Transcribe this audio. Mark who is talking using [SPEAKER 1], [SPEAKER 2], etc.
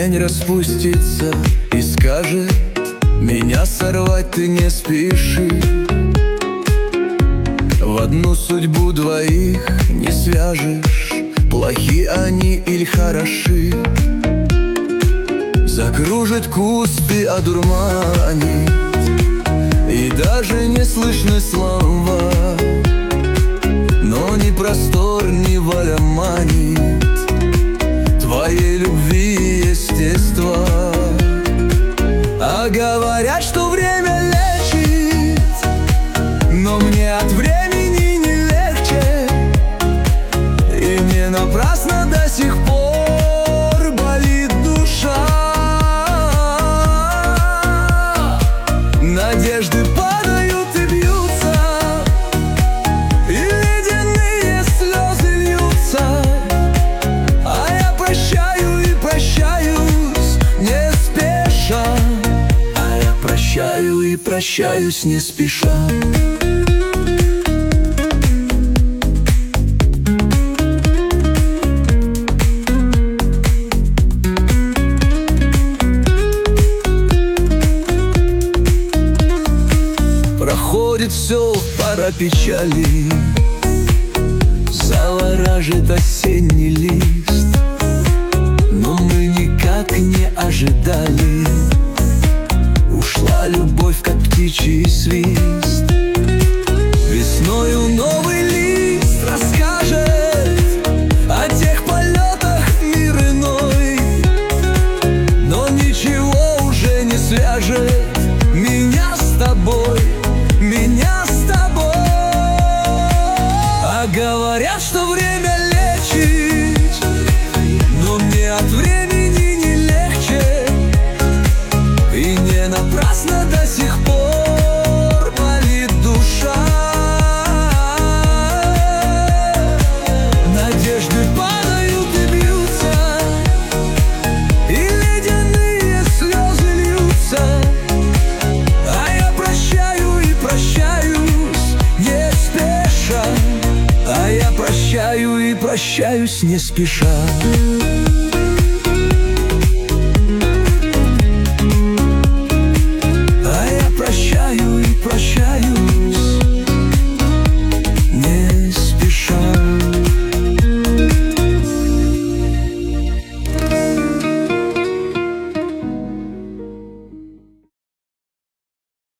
[SPEAKER 1] Тень распустится и скажет: меня сорвать ты не спеши. В одну судьбу двоих не свяжешь, плохи они или хороши. Закружит кусты, одурманит, и даже не слышны слова. Но ни простор, ни воля манит твоей любви естества. А говорят, что время лечит, но мне от времени не легче. И мне напрасно до сих пор болит душа. Надежды падают и бьются, и ледяные слезы льются. А я прощаю и прощаюсь не спеша. А я прощаю и прощаюсь не спеша. Проходит все, пора печали, заворажит осенний лист. Но мы никак не ожидали, ушла любовь, как птичий свист. Весною новый лист расскажет о тех полетах в мир иной. Но ничего уже не свяжет меня с тобой, меня с тобой. А говорят, что время лечит, но мне от времени не легче. И не напрасно до сих пор болит душа. Надежды падают и бьются, и ледяные слезы льются. А я прощаю и прощаюсь не спеша. А я прощаю и прощаюсь не спеша.